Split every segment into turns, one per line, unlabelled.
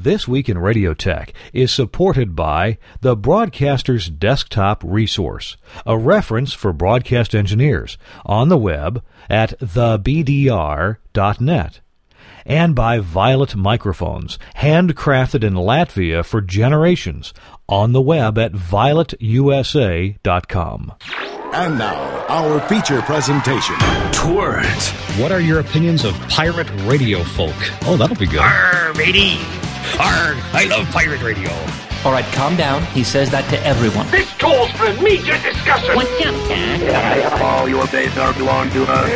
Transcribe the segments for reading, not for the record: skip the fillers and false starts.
This Week in Radio Tech is supported by the Broadcaster's Desktop Resource, a reference for broadcast engineers on the web at thebdr.net, and by Violet Microphones, handcrafted in Latvia for generations, on the web at violetusa.com.
And now, our feature presentation.
Twert.
What are your opinions of pirate radio folk? Oh, that'll be good.
Arr, matey. Arr, I love pirate radio.
All right, calm down. He says that to everyone.
This calls for immediate discussion.
What's up, Doc?
All your days are belong to us.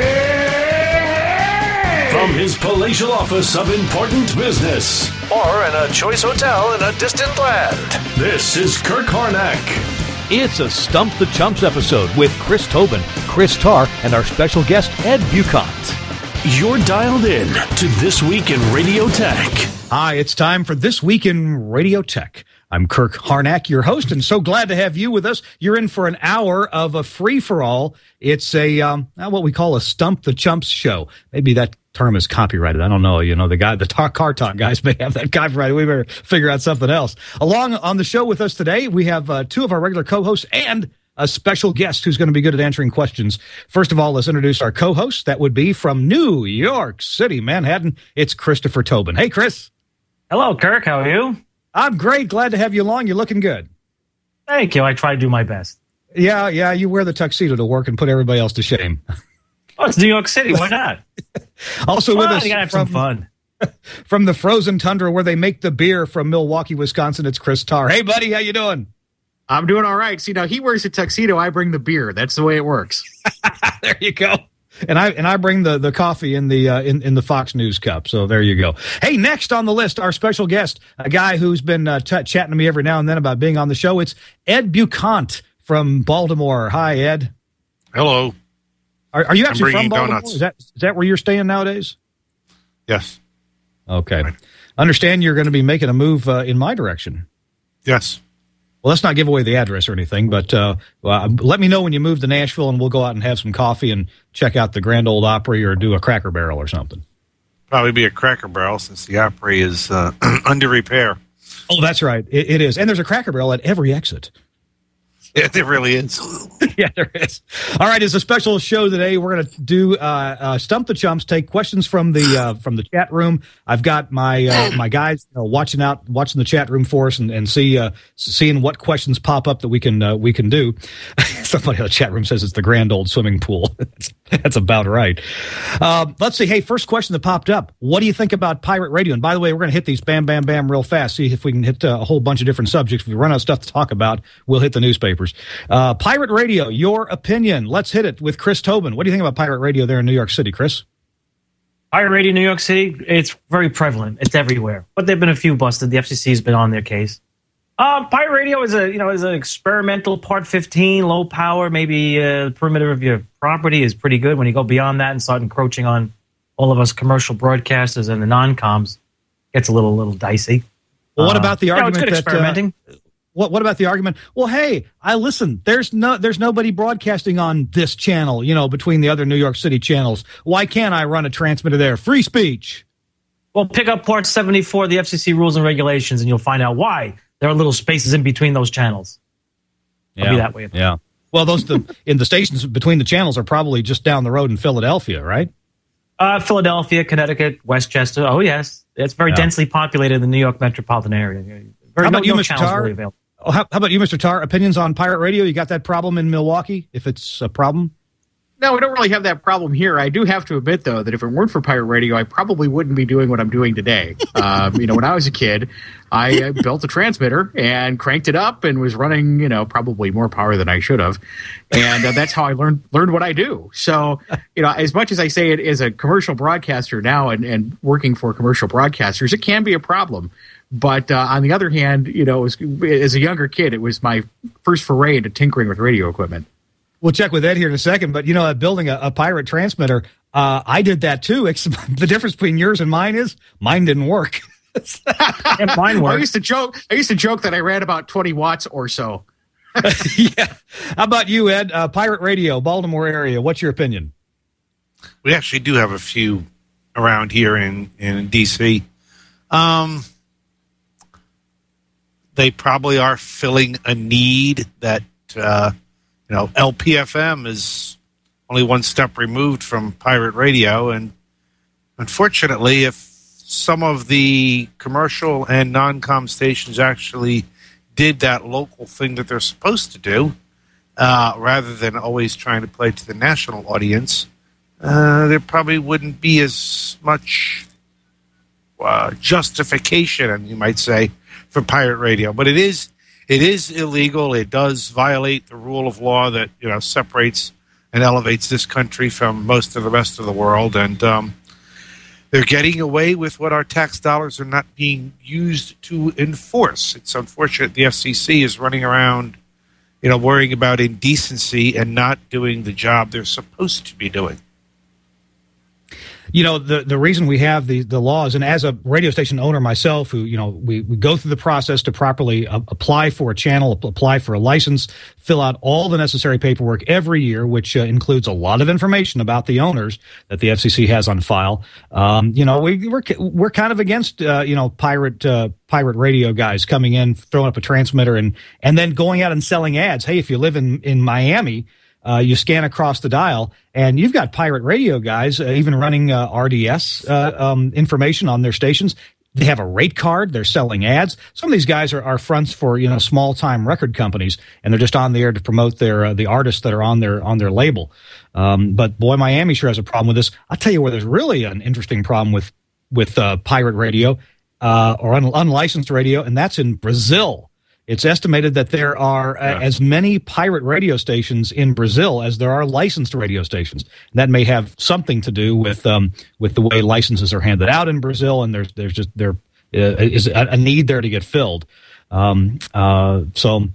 From his palatial office of important business,
or in a choice hotel in a distant land,
this is Kirk Harnack.
It's a Stump the Chumps episode with Chris Tobin, Chris Tarr, and our special guest, Ed Bucant.
You're dialed in to This Week in Radio Tech.
Hi, it's time for This Week in Radio Tech. I'm Kirk Harnack, your host, and so glad to have you with us. You're in for an hour of a free-for-all. It's a what we call a Stump the Chumps show. Maybe that term is copyrighted. I don't know. You know, the car talk guys may have that copyrighted. We better figure out something else. Along on the show with us today, we have two of our regular co-hosts and a special guest who's going to be good at answering questions. First of all, let's introduce our co-host. That would be from New York City, Manhattan. It's Christopher Tobin. Hey, Chris.
Hello, Kirk. How are you?
I'm great. Glad to have you along. You're looking good.
Thank you. I try to do my best.
Yeah. You wear the tuxedo to work and put everybody else to shame.
Oh, it's New York City. Why not?
Also with us,
you gotta have some fun.
From the frozen tundra where they make the beer from Milwaukee, Wisconsin, it's Chris Tarr. Hey, buddy, how you doing?
I'm doing all right. See, now he wears a tuxedo. I bring the beer. That's the way it works.
There you go. And I bring the coffee in the Fox News cup. So there you go. Hey, next on the list, our special guest, a guy who's been chatting to me every now and then about being on the show. It's Ed Bucant from Baltimore. Hi, Ed.
Hello.
Are you actually from Baltimore?
Donuts.
Is that where you're staying nowadays?
Yes.
Okay. Understand you're going to be making a move in my direction.
Yes.
Well, let's not give away the address or anything, but let me know when you move to Nashville, and we'll go out and have some coffee and check out the Grand Ole Opry or do a Cracker Barrel or something.
Probably be a Cracker Barrel since the Opry is under repair.
Oh, that's right. It is. And there's a Cracker Barrel at every exit.
Yeah, there really is.
Yeah, there is. All right, it's a special show today. We're going to do Stump the Chumps, take questions from the chat room. I've got my my guys watching the chat room for us and seeing what questions pop up that we can do. Somebody in the chat room says it's the grand old swimming pool. That's about right. Let's see. Hey, first question that popped up. What do you think about pirate radio? And by the way, we're going to hit these bam, bam, bam real fast. See if we can hit a whole bunch of different subjects. If we run out of stuff to talk about, we'll hit the newspapers. Pirate radio, your opinion. Let's hit it with Chris Tobin. What do you think about pirate radio there in New York City, Chris?
Pirate radio in New York City, it's very prevalent. It's everywhere. But there have been a few busted. The FCC has been on their case. Pirate radio is an experimental Part 15, low power. Maybe the perimeter of your property is pretty good. When you go beyond that and start encroaching on all of us commercial broadcasters and the non-coms, it gets a little dicey.
Well, what about the argument
it's good experimenting?
What about the argument? Well, hey, listen. There's nobody broadcasting on this channel, between the other New York City channels. Why can't I run a transmitter there? Free speech.
Well, pick up Part 74 of the FCC rules and regulations, and you'll find out why there are little spaces in between those channels. It'll be that way.
Yeah. Well, in the stations between the channels are probably just down the road in Philadelphia, right?
Philadelphia, Connecticut, Westchester. Oh, yes. It's very densely populated in the New York metropolitan area.
How about you, Mr. Tarr? How about you, Mr. Tarr? Opinions on pirate radio? You got that problem in Milwaukee, if it's a problem?
No, we don't really have that problem here. I do have to admit, though, that if it weren't for pirate radio, I probably wouldn't be doing what I'm doing today. When I was a kid, I built a transmitter and cranked it up and was running, probably more power than I should have. And that's how I learned what I do. So, as much as I say it as a commercial broadcaster now and working for commercial broadcasters, it can be a problem. But on the other hand, as a younger kid, it was my first foray into tinkering with radio equipment.
We'll check with Ed here in a second, but building a pirate transmitter, I did that too. The difference between yours and mine is mine didn't work.
Mine worked.
I used to joke that I ran about 20 watts or so.
Yeah. How about you, Ed? Pirate radio, Baltimore area. What's your opinion?
We actually do have a few around here in D.C. they probably are filling a need that, LPFM is only one step removed from pirate radio. And unfortunately, if some of the commercial and non-com stations actually did that local thing that they're supposed to do, rather than always trying to play to the national audience, there probably wouldn't be as much justification, you might say, for pirate radio. But it is illegal. It does violate the rule of law that separates and elevates this country from most of the rest of the world. And they're getting away with what our tax dollars are not being used to enforce. It's unfortunate the FCC is running around, worrying about indecency and not doing the job they're supposed to be doing.
The reason we have the laws, and as a radio station owner myself, who, we go through the process to properly apply for a channel, apply for a license, fill out all the necessary paperwork every year, which includes a lot of information about the owners that the FCC has on file. We're kind of against, pirate radio guys coming in, throwing up a transmitter and then going out and selling ads. Hey, if you live in Miami, you scan across the dial, and you've got pirate radio guys even running RDS information on their stations. They have a rate card. They're selling ads. Some of these guys are fronts for small-time record companies, and they're just on the air to promote the artists that are on their label. But boy, Miami sure has a problem with this. I'll tell you where there's really an interesting problem with pirate radio or unlicensed radio, and that's in Brazil. It's estimated that there are as many pirate radio stations in Brazil as there are licensed radio stations. And that may have something to do with the way licenses are handed out in Brazil, and there is a need there to get filled. Pirate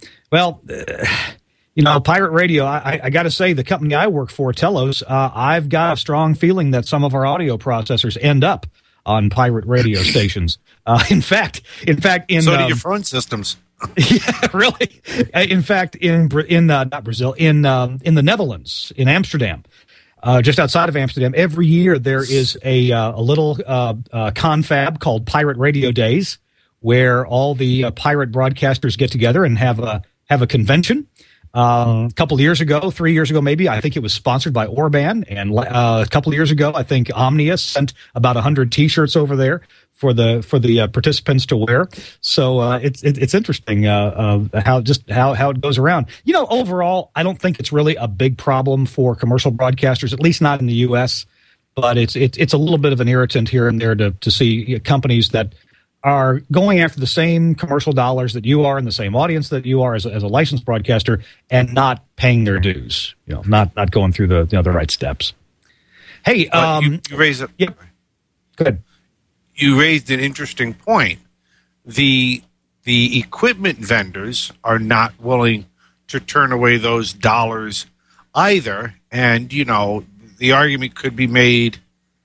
radio. I got to say, the company I work for, Telos, I've got a strong feeling that some of our audio processors end up on pirate radio stations. In fact, so
do your phone systems.
Yeah, really. In fact, not Brazil, in the Netherlands, in Amsterdam, just outside of Amsterdam, every year there is a little confab called Pirate Radio Days, where all the pirate broadcasters get together and have a convention. A couple of years ago, 3 years ago maybe, I think it was sponsored by Orban, and a couple of years ago, I think Omnia sent about 100 T-shirts over there for the participants to wear. So it's interesting how it goes around. Overall, I don't think it's really a big problem for commercial broadcasters, at least not in the U.S. But it's a little bit of an irritant here and there to see companies that are going after the same commercial dollars that you are and the same audience that you are as a licensed broadcaster and not paying their dues. Not going through the right steps. Hey,
you raise it.
Yeah, good.
You raised an interesting point. The equipment vendors are not willing to turn away those dollars either. And, the argument could be made,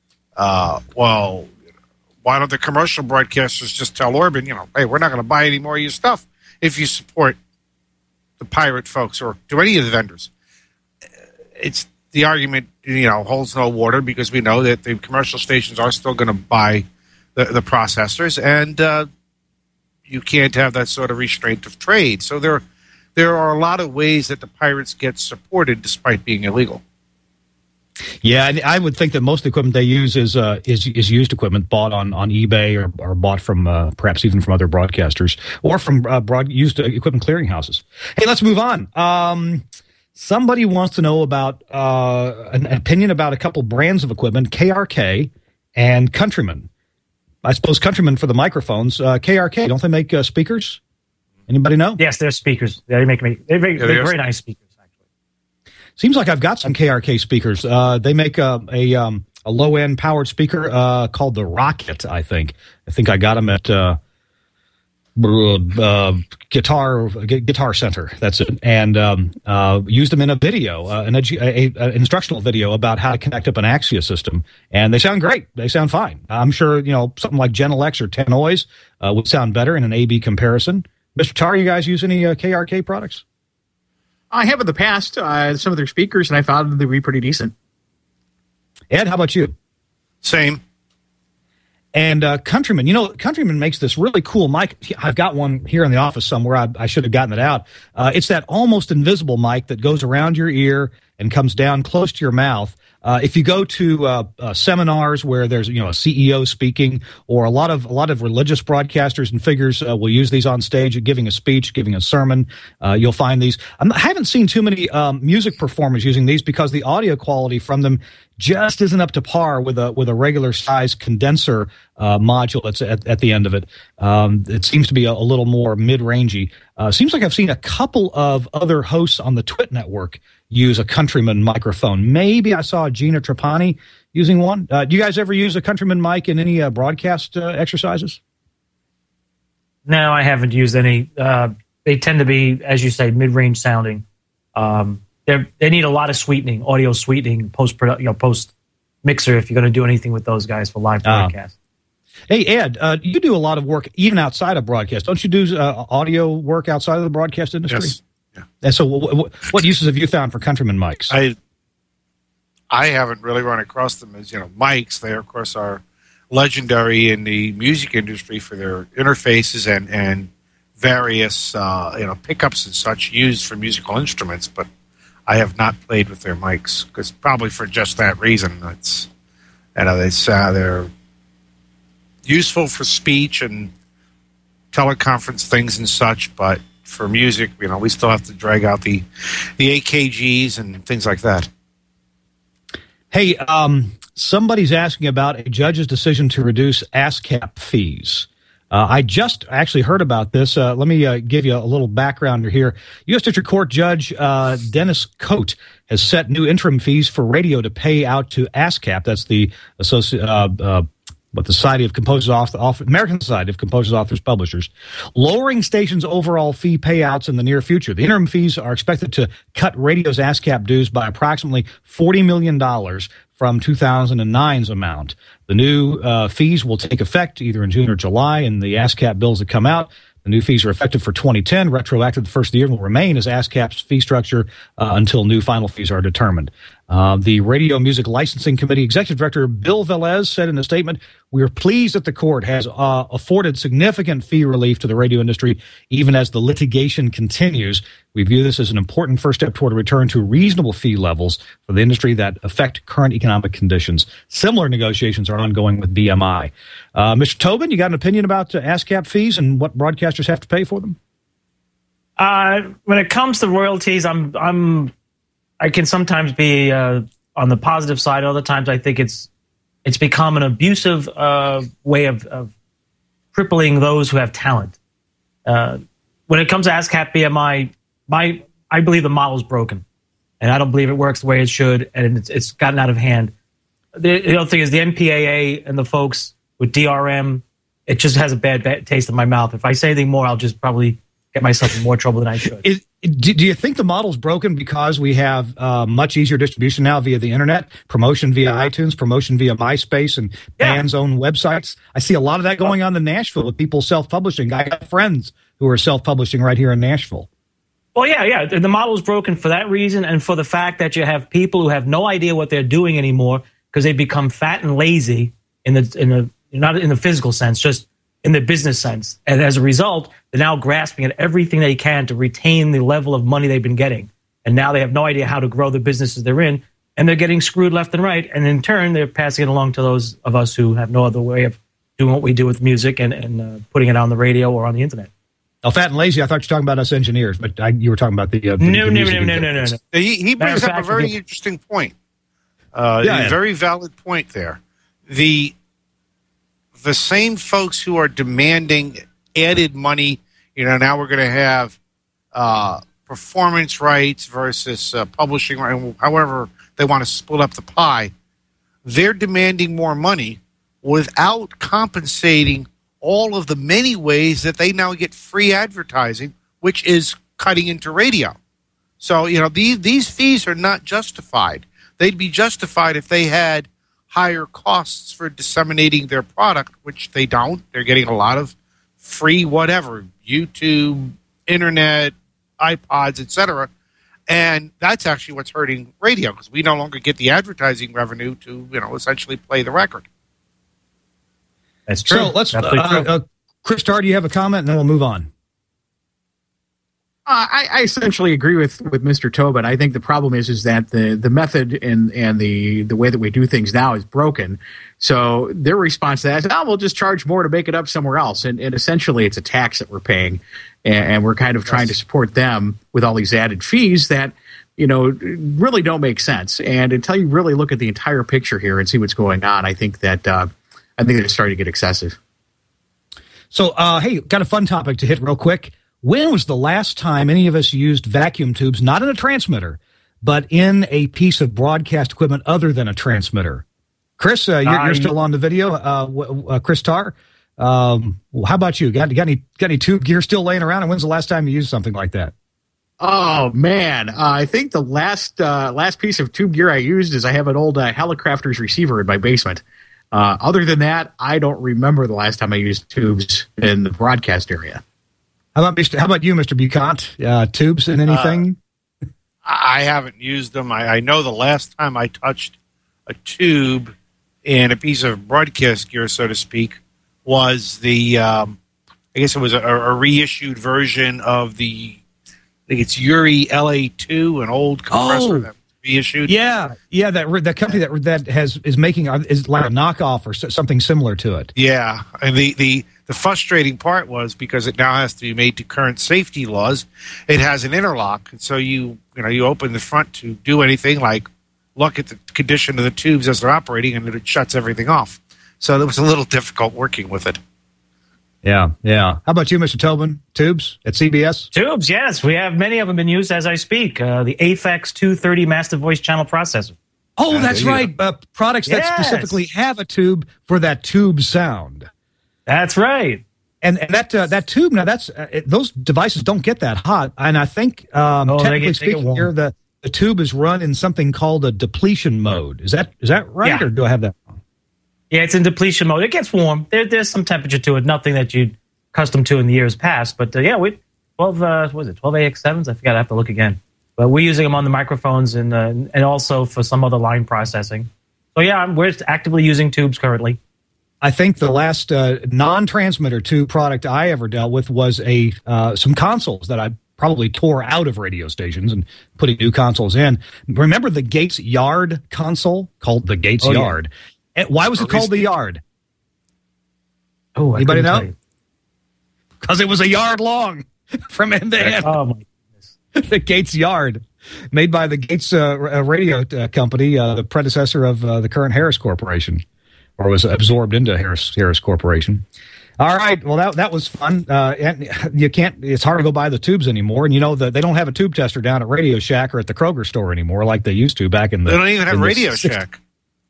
why don't the commercial broadcasters just tell Orban, hey, we're not going to buy any more of your stuff if you support the pirate folks or to any of the vendors. It's the argument, holds no water because we know that the commercial stations are still going to buy the processors, and you can't have that sort of restraint of trade. So there are a lot of ways that the pirates get supported despite being illegal.
Yeah, and I would think that most of the equipment they use is used equipment bought on eBay or bought from perhaps even from other broadcasters or from used equipment clearinghouses. Hey, let's move on. Somebody wants to know about an opinion about a couple brands of equipment, KRK and Countryman. I suppose Countryman for the microphones. KRK, don't they make speakers? Anybody know?
Yes, they're speakers. They're very nice speakers, actually.
Seems like I've got some KRK speakers. They make a low-end powered speaker called the Rocket, I think. I think I got them at Guitar Center. That's it. And used them in a video, an instructional video about how to connect up an Axia system. And they sound great. They sound fine. I'm sure, something like Genelex or Tenoise would sound better in an A/B comparison. Mr. Tar, you guys use any KRK products?
I have in the past, some of their speakers, and I found them to be pretty decent.
Ed, how about you?
Same.
And Countryman, Countryman makes this really cool mic. I've got one here in the office somewhere. I should have gotten it out. It's that almost invisible mic that goes around your ear and comes down close to your mouth. If you go to seminars where there's a CEO speaking, or a lot of religious broadcasters and figures will use these on stage, giving a speech, giving a sermon, you'll find these. I haven't seen too many music performers using these because the audio quality from them just isn't up to par with a regular size condenser module that's at the end of it. It seems to be a little more mid-rangey. Seems like I've seen a couple of other hosts on the Twit network use a Countryman microphone. Maybe I saw Gina Trapani using one. Do you guys ever use a Countryman mic in any broadcast exercises?
No, I haven't used any. They tend to be, as you say, mid-range sounding. They need a lot of sweetening, audio sweetening, post mixer if you're going to do anything with those guys for live broadcast.
Hey, Ed, you do a lot of work even outside of broadcast. Don't you do audio work outside of the broadcast industry?
Yes. Yeah.
And so what uses have you found for Countryman mics?
I haven't really run across them as, mics. They, of course, are legendary in the music industry for their interfaces and various, pickups and such used for musical instruments, but I have not played with their mics, because probably for just that reason. They're useful for speech and teleconference things and such, but for music, we still have to drag out the AKGs and things like that.
Hey, somebody's asking about a judge's decision to reduce ASCAP fees. I just actually heard about this. Let me give you a little background here. U.S. District Court Judge Dennis Cote has set new interim fees for radio to pay out to ASCAP. That's the Society of Composers, American Society of Composers, Authors, Publishers, lowering stations' overall fee payouts in the near future. The interim fees are expected to cut radio's ASCAP dues by approximately $40 million from 2009's amount. The new fees will take effect either in June or July in the ASCAP bills that come out. The new fees are effective for 2010, retroactive the first of the year, and will remain as ASCAP's fee structure until new final fees are determined. The Radio Music Licensing Committee Executive Director Bill Velez said in a statement, "We are pleased that the court has afforded significant fee relief to the radio industry, even as the litigation continues. We view this as an important first step toward a return to reasonable fee levels for the industry that affect current economic conditions." Similar negotiations are ongoing with BMI. Mr. Tobin, you got an opinion about ASCAP fees and what broadcasters have to pay for them?
When it comes to royalties, I can sometimes be on the positive side. Other times, I think it's become an abusive way of crippling those who have talent. When it comes to ASCAP BMI, I believe the model is broken, and I don't believe it works the way it should, and it's gotten out of hand. The other thing is the MPAA and the folks with DRM. It just has a bad taste in my mouth. If I say anything more, I'll just probably get myself in more trouble than I should.
Do you think the model's broken because we have much easier distribution now via the internet, promotion via iTunes, promotion via MySpace and bands' own websites? I see a lot of that going on in Nashville with people self-publishing. I have friends who are self-publishing right here in Nashville.
Well, yeah. The model's broken for that reason, and for the fact that you have people who have no idea what they're doing anymore because they become fat and lazy not in the physical sense, just in the business sense. And as a result, they're now grasping at everything they can to retain the level of money they've been getting. And now they have no idea how to grow the businesses they're in, and they're getting screwed left and right. And in turn, they're passing it along to those of us who have no other way of doing what we do with music and putting it on the radio or on the internet.
Oh, fat and lazy, I thought you were talking about us engineers, but you were talking about the
No.
He brings up a very interesting point. A very valid point there. The same folks who are demanding added money, now we're going to have performance rights versus publishing rights, however they want to split up the pie, they're demanding more money without compensating all of the many ways that they now get free advertising, which is cutting into radio. So, these fees are not justified. They'd be justified if they had higher costs for disseminating their product, which they don't. They're getting a lot of free whatever, YouTube, internet, iPods, etc. And that's actually what's hurting radio, because we no longer get the advertising revenue to, essentially play the record.
That's true.
So let's,
Absolutely true.
Chris Tarr, do you have a comment, and then we'll move on?
I essentially agree with Mr. Tobin. I think the problem is that the method and the way that we do things now is broken. So their response to that is, we'll just charge more to make it up somewhere else. And essentially it's a tax that we're paying. And we're kind of trying to support them with all these added fees that, really don't make sense. And until you really look at the entire picture here and see what's going on, I think that they're starting to get excessive.
So, hey, got a fun topic to hit real quick. When was the last time any of us used vacuum tubes, not in a transmitter, but in a piece of broadcast equipment other than a transmitter? Chris, you're still on the video. Chris Tarr, how about you? Got any tube gear still laying around? And when's the last time you used something like that?
Oh man, I think the last piece of tube gear I used is I have an old Helicrafters receiver in my basement. Other than that, I don't remember the last time I used tubes in the broadcast area.
How about you, Mr. Bucant? Tubes in anything?
I haven't used them. I know the last time I touched a tube in a piece of broadcast gear, so to speak, was I guess it was a reissued version of I think it's Uri LA2, an old compressor that was reissued.
Yeah, that company that is making is like a knockoff or something similar to it.
Yeah, and the frustrating part was because it now has to be made to current safety laws. It has an interlock, and so you open the front to do anything like look at the condition of the tubes as they're operating, and it shuts everything off. So it was a little difficult working with it.
Yeah. How about you, Mr. Tobin? Tubes at CBS?
Tubes, yes. We have many of them in use as I speak. The AFX 230 Master Voice Channel Processor.
Oh, that's right. Products that specifically have a tube for that tube sound.
That's right.
And that tube, now those devices don't get that hot. And I think, technically speaking here, the tube is run in something called a depletion mode. Is that right? Yeah. Or do I have that wrong?
Yeah, it's in depletion mode. It gets warm. There's some temperature to it. Nothing that you'd accustomed to in the years past. But we 12 AX7s? I forgot. I have to look again. But we're using them on the microphones and also for some other line processing. So yeah, we're actively using tubes currently.
I think the last non-transmitter tube product I ever dealt with was some consoles that I probably tore out of radio stations and putting new consoles in. Remember the Gates Yard console called the Gates Yard? And why was it called the Yard?
Oh,
anybody know? Because it was a yard long from end to end.
Oh my goodness!
The Gates Yard, made by the Gates radio company, the predecessor of the current Harris Corporation, or was absorbed into Harris Corporation. All right, well that was fun. And you can't. It's hard to go buy the tubes anymore, and they don't have a tube tester down at Radio Shack or at the Kroger store anymore like they used to back in the.
They don't even have Radio Shack.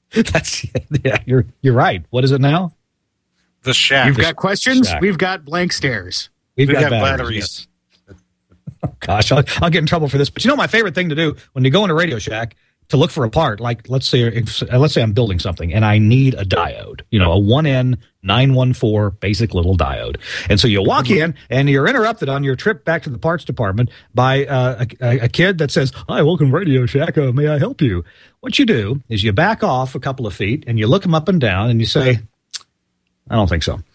You're right. What is it now?
The Shack.
You've got questions.
Shack.
We've got blank stares.
We've got batteries. Yes. Oh, gosh, I'll get in trouble for this. But my favorite thing to do when you go into Radio Shack to look for a part, like let's say I'm building something and I need a diode, a 1N914 basic little diode. And so you walk in and you're interrupted on your trip back to the parts department by a kid that says, "Hi, welcome to Radio Shack. May I help you?" What you do is you back off a couple of feet and you look him up and down and you say, "I don't think so."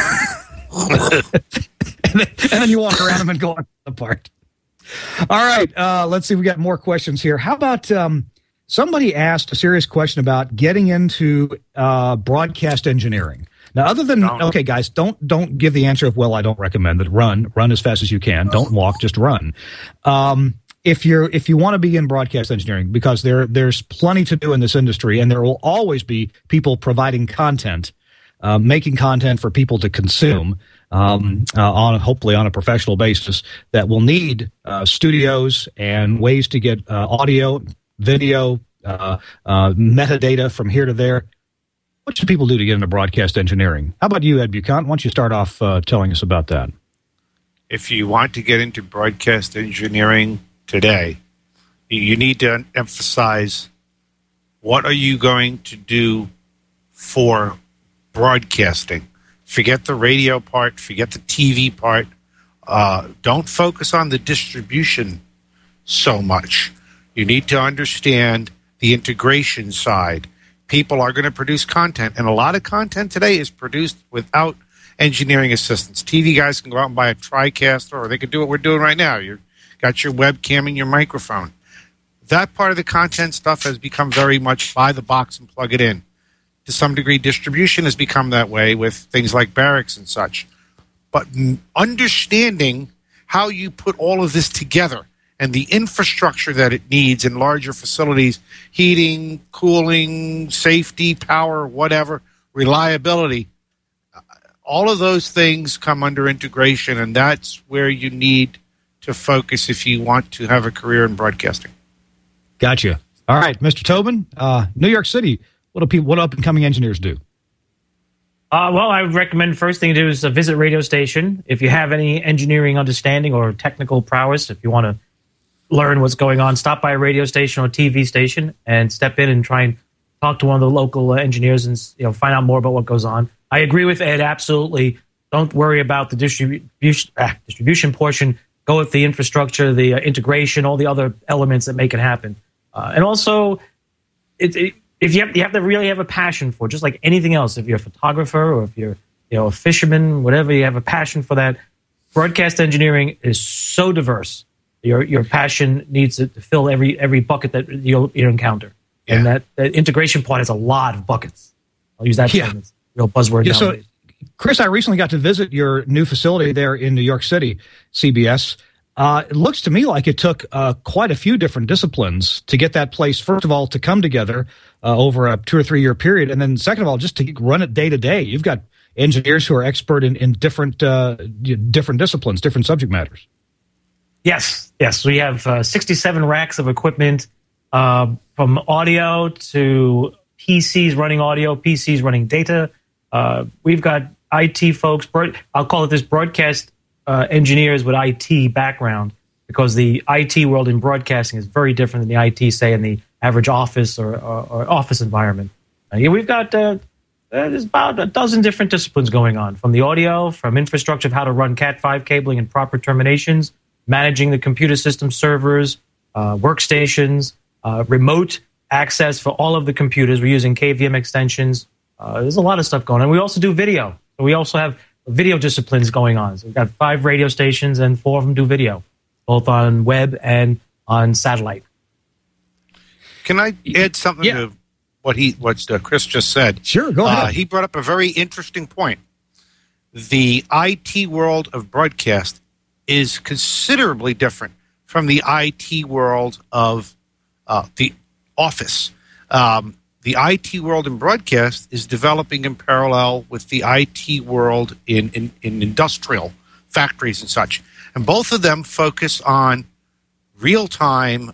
and then you walk around him and go on the part. All right. Let's see. We got more questions here. How about somebody asked a serious question about getting into broadcast engineering. Now, other than, okay, guys, don't give the answer of, well, I don't recommend it. Run as fast as you can. Don't walk, just run. If you want to be in broadcast engineering, because there's plenty to do in this industry, and there will always be people providing content, making content for people to consume, hopefully on a professional basis, that will need studios and ways to get audio, video, metadata from here to there. What should people do to get into broadcast engineering? How about you, Ed Bucant? Why don't you start off telling us about that?
If you want to get into broadcast engineering today, you need to emphasize what are you going to do for broadcasting. Forget the radio part, forget the TV part. Don't focus on the distribution so much. You need to understand the integration side, people are going to produce content, and a lot of content today is produced without engineering assistance. TV guys can go out and buy a TriCaster, or they can do what we're doing right now. You've got your webcam and your microphone. That part of the content stuff has become very much buy the box and plug it in. To some degree, distribution has become that way with things like Barracks and such. But understanding how you put all of this together and the infrastructure that it needs in larger facilities, heating, cooling, safety, power, whatever, reliability, all of those things come under integration, and that's where you need to focus if you want to have a career in broadcasting.
Gotcha. All right, Mr. Tobin, New York City, what up-and-coming engineers do?
Well, I would recommend first thing to do is visit radio station. If you have any engineering understanding or technical prowess, if you want to learn what's going on, stop by a radio station or TV station and step in and try and talk to one of the local engineers and find out more about what goes on. I agree with Ed, absolutely. Don't worry about the distribution portion. Go with the infrastructure, the integration, all the other elements that make it happen. And also, if you have to really have a passion for it, just like anything else. If you're a photographer or if you're a fisherman, whatever, you have a passion for that. Broadcast engineering is so diverse. Your passion needs to fill every bucket that you'll encounter. Yeah. And that integration part has a lot of buckets. I'll use that term. It's a real buzzword nowadays.
So, Chris, I recently got to visit your new facility there in New York City, CBS. It looks to me like it took quite a few different disciplines to get that place, first of all, to come together over a 2 or 3 year period. And then second of all, just to run it day to day. You've got engineers who are expert in different disciplines, different subject matters.
Yes. We have 67 racks of equipment from audio to PCs running audio, PCs running data. We've got IT folks. I'll call it this broadcast engineers with IT background, because the IT world in broadcasting is very different than the IT, say, in the average office or office environment. We've got there's about a dozen different disciplines going on, from the audio, from infrastructure of how to run Cat5 cabling and proper terminations, managing the computer system servers, workstations, remote access for all of the computers. We're using KVM extensions. There's a lot of stuff going on. We also do video. We also have video disciplines going on. So we've got 5 radio stations, and 4 of them do video, both on web and on satellite.
Can I add something to what Chris just said?
Sure, go ahead.
He brought up a very interesting point. The IT world of broadcast is considerably different from the IT world of the office. The IT world in broadcast is developing in parallel with the IT world in industrial factories and such. And both of them focus on real-time,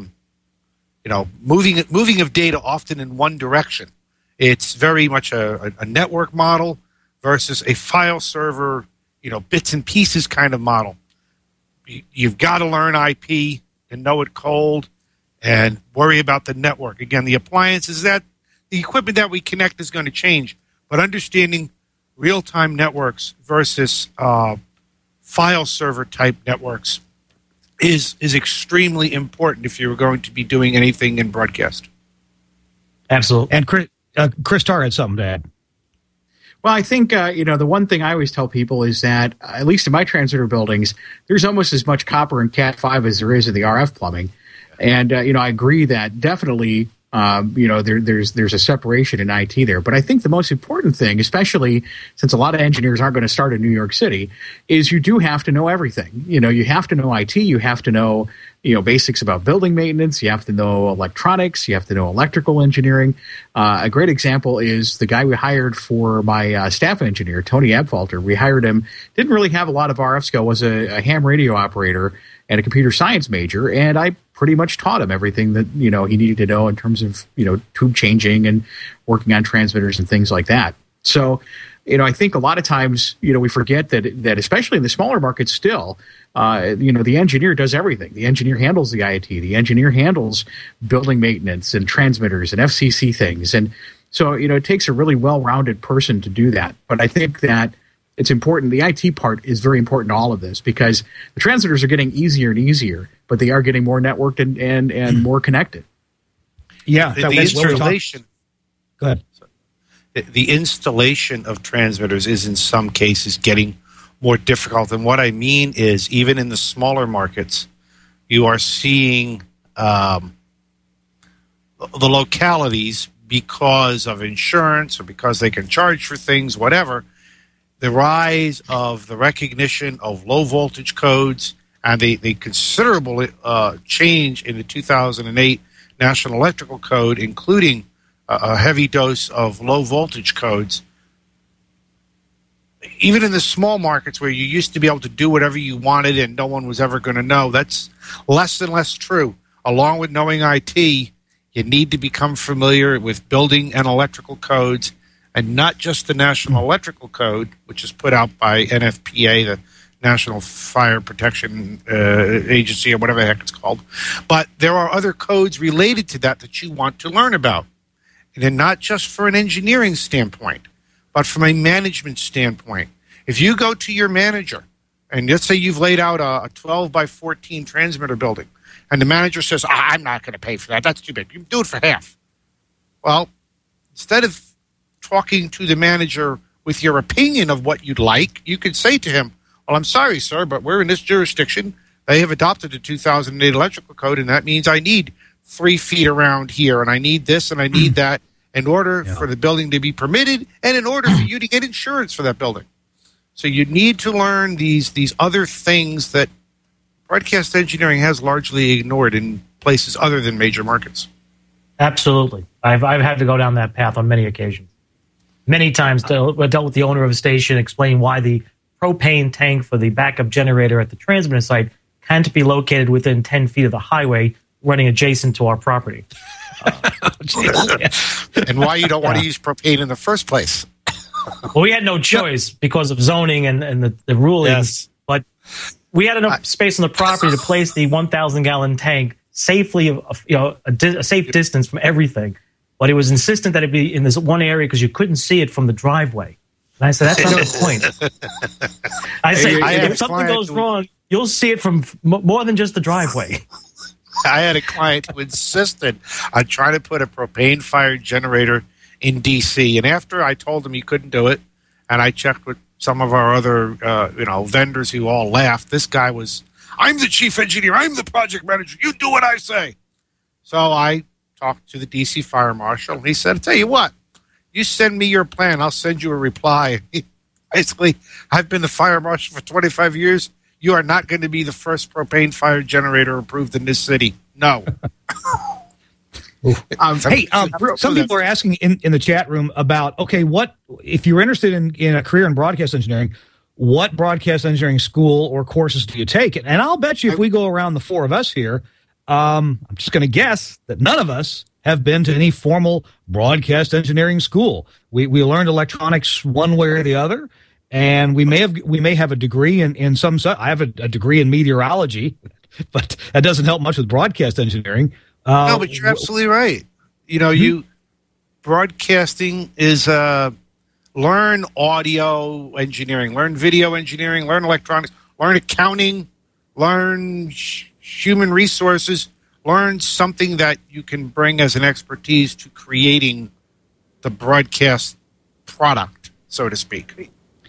moving of data often in one direction. It's very much a network model versus a file server, bits and pieces kind of model. You've got to learn IP and know it cold and worry about the network. Again, the appliances, that the equipment that we connect is going to change, but understanding real-time networks versus file server type networks is extremely important if you're going to be doing anything in broadcast.
Absolutely.
And Chris Tarr had something to add.
Well, I think, the one thing I always tell people is that, at least in my transmitter buildings, there's almost as much copper in Cat5 as there is in the RF plumbing. And, I agree that definitely, there's a separation in IT there. But I think the most important thing, especially since a lot of engineers aren't going to start in New York City, is you do have to know everything. You have to know IT. You have to know, basics about building maintenance. You have to know electronics. You have to know electrical engineering. A great example is the guy we hired for my staff engineer, Tony Abfalter. We hired him, didn't really have a lot of RF skill, was a ham radio operator and a computer science major, and I pretty much taught him everything that he needed to know in terms of tube changing and working on transmitters and things like that. So I think a lot of times we forget that especially in the smaller markets still, the engineer does everything. The engineer handles the IT. The engineer handles building maintenance and transmitters and FCC things, and so it takes a really well-rounded person to do that. But I think that it's important. The IT part is very important to all of this, because the transmitters are getting easier and easier, but they are getting more networked and more connected.
Yeah,
the installation.
Go ahead.
The installation of transmitters is in some cases getting more difficult. And what I mean is, even in the smaller markets, you are seeing the localities, because of insurance or because they can charge for things, whatever, the rise of the recognition of low voltage codes and the considerable change in the 2008 National Electrical Code, including a heavy dose of low voltage codes. Even in the small markets where you used to be able to do whatever you wanted and no one was ever going to know, that's less and less true. Along with knowing IT, you need to become familiar with building and electrical codes, and not just the National Electrical Code, which is put out by NFPA, the National Fire Protection Agency, or whatever the heck it's called. But there are other codes related to that you want to learn about. And then not just for an engineering standpoint, but from a management standpoint. If you go to your manager, and let's say you've laid out a 12 by 14 transmitter building, and the manager says, I'm not going to pay for that. That's too big. You can do it for half. Well, instead of talking to the manager with your opinion of what you'd like, you could say to him, well, I'm sorry, sir, but we're in this jurisdiction. They have adopted the 2008 electrical code, and that means I need 3 feet around here, and I need this, and I need that in order for the building to be permitted, and in order for you to get insurance for that building. So you need to learn these other things that broadcast engineering has largely ignored in places other than major markets.
Absolutely. I've had to go down that path on many occasions. Many times I dealt with the owner of a station, explaining why the propane tank for the backup generator at the transmitter site can't be located within 10 feet of the highway running adjacent to our property.
And why you don't want to use propane in the first place.
Well, we had no choice because of zoning and the rulings, but we had enough space on the property to place the 1,000-gallon tank safely, a safe distance from everything. But it was insistent that it be in this one area because you couldn't see it from the driveway. And I said, that's not the point. I said, if something goes wrong, you'll see it from more than just the driveway.
I had a client who insisted on trying to put a propane-fired generator in D.C., and after I told him he couldn't do it, and I checked with some of our other vendors who all laughed, this guy was, I'm the chief engineer, I'm the project manager, you do what I say. So I talked to the D.C. fire marshal, and he said, I'll tell you what, you send me your plan, I'll send you a reply. Basically, I've been the fire marshal for 25 years. You are not going to be the first propane-fired generator approved in this city. No.
Some people are asking in the chat room about, okay, what if you're interested in a career in broadcast engineering, what broadcast engineering school or courses do you take? And I'll bet you if we go around the four of us here, I'm just going to guess that none of us have been to any formal broadcast engineering school. We learned electronics one way or the other. And we may have a degree in some. I have a degree in meteorology, but that doesn't help much with broadcast engineering.
No, but you're absolutely right. Broadcasting is learn audio engineering, learn video engineering, learn electronics, learn accounting, learn human resources, learn something that you can bring as an expertise to creating the broadcast product, so to speak.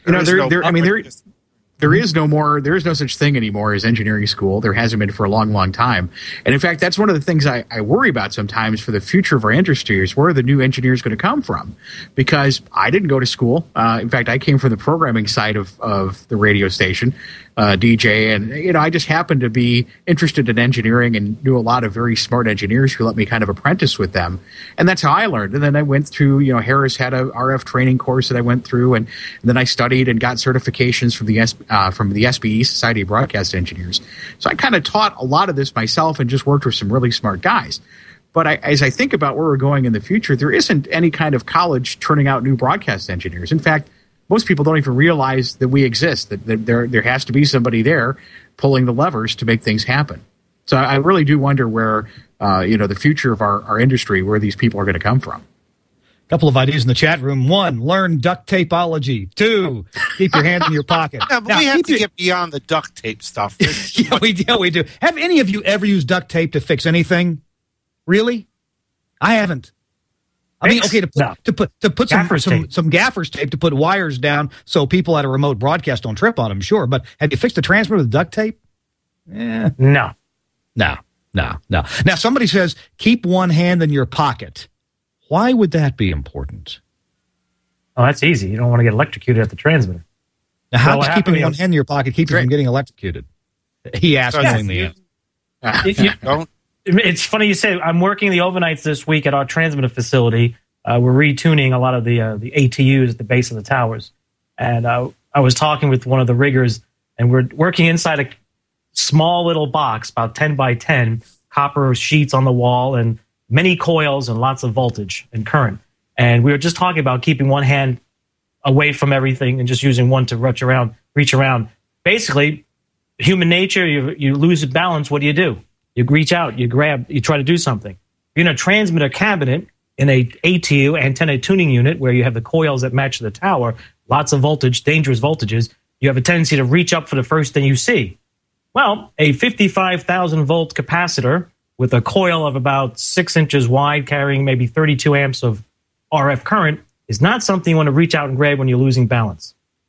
There is no such thing anymore as engineering school. There hasn't been for a long, long time. And in fact, that's one of the things I worry about sometimes for the future of our industry is where are the new engineers going to come from? Because I didn't go to school. In fact, I came from the programming side of the radio station, DJ. And, I just happened to be interested in engineering and knew a lot of very smart engineers who let me kind of apprentice with them. And that's how I learned. And then I went through, Harris had a RF training course that I went through. And then I studied and got certifications from the SBE, Society of Broadcast Engineers. So I kind of taught a lot of this myself and just worked with some really smart guys. But as I think about where we're going in the future, there isn't any kind of college turning out new broadcast engineers. In fact, most people don't even realize that we exist, that there has to be somebody there pulling the levers to make things happen. So I really do wonder where, the future of our industry, where these people are going to come from.
A couple of ideas in the chat room. 1, learn duct tapeology. 2, keep your hands in your pocket.
Yeah, but we have to get beyond the duct tape stuff.
Yeah, we do. Have any of you ever used duct tape to fix anything? Really? I haven't. I mean, okay, to put some gaffer's tape to put wires down so people at a remote broadcast don't trip on them, sure. But have you fixed the transmitter with duct tape?
No.
Now, somebody says, keep one hand in your pocket. Why would that be important?
Oh, that's easy. You don't want to get electrocuted at the transmitter.
Now, how does keeping one hand in your pocket keep you from getting electrocuted? He asked, knowing the answer.
It's funny you say. I'm working the overnights this week at our transmitter facility. We're retuning a lot of the ATUs at the base of the towers. And I was talking with one of the riggers, and we're working inside a small little box, about 10 by 10, copper sheets on the wall, and many coils and lots of voltage and current. And we were just talking about keeping one hand away from everything and just using one to reach around. Basically, human nature, you lose balance, what do? You reach out, you grab, you try to do something. You're in a transmitter cabinet in a ATU, antenna tuning unit, where you have the coils that match the tower, lots of voltage, dangerous voltages. You have a tendency to reach up for the first thing you see. Well, a 55,000 volt capacitor with a coil of about 6 inches wide, carrying maybe 32 amps of RF current, is not something you want to reach out and grab when you're losing balance.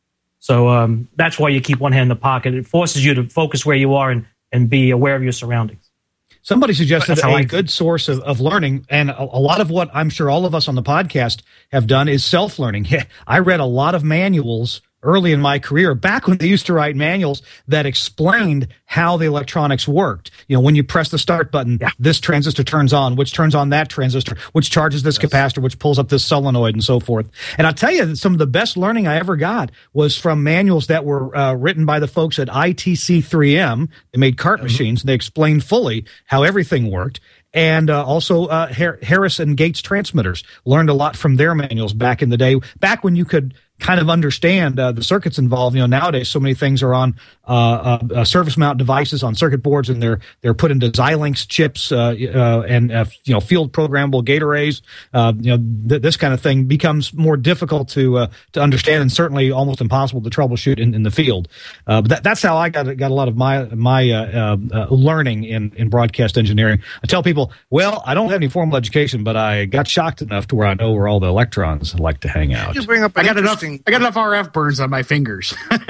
So that's why you keep one hand in the pocket. It forces you to focus where you are and be aware of your surroundings.
Somebody suggested a good source of learning, and a lot of what I'm sure all of us on the podcast have done is self-learning. I read a lot of manuals early in my career, back when they used to write manuals that explained how the electronics worked. You know, when you press the start button, this transistor turns on, which turns on that transistor, which charges this capacitor, which pulls up this solenoid, and so forth. And I'll tell you that some of the best learning I ever got was from manuals that were written by the folks at ITC3M. They made cart machines. They explained fully how everything worked. And also Harris and Gates transmitters. Learned a lot from their manuals back in the day, back when you could kind of understand the circuits involved. You know, nowadays so many things are on surface mount devices on circuit boards, and they're put into Xilinx chips and field programmable gate arrays. This kind of thing becomes more difficult to understand, and certainly almost impossible to troubleshoot in the field. But that's how I got a lot of my learning in broadcast engineering. I tell people, well, I don't have any formal education, but I got shocked enough to where I know where all the electrons like to hang out.
You bring up
I got enough RF burns on my fingers.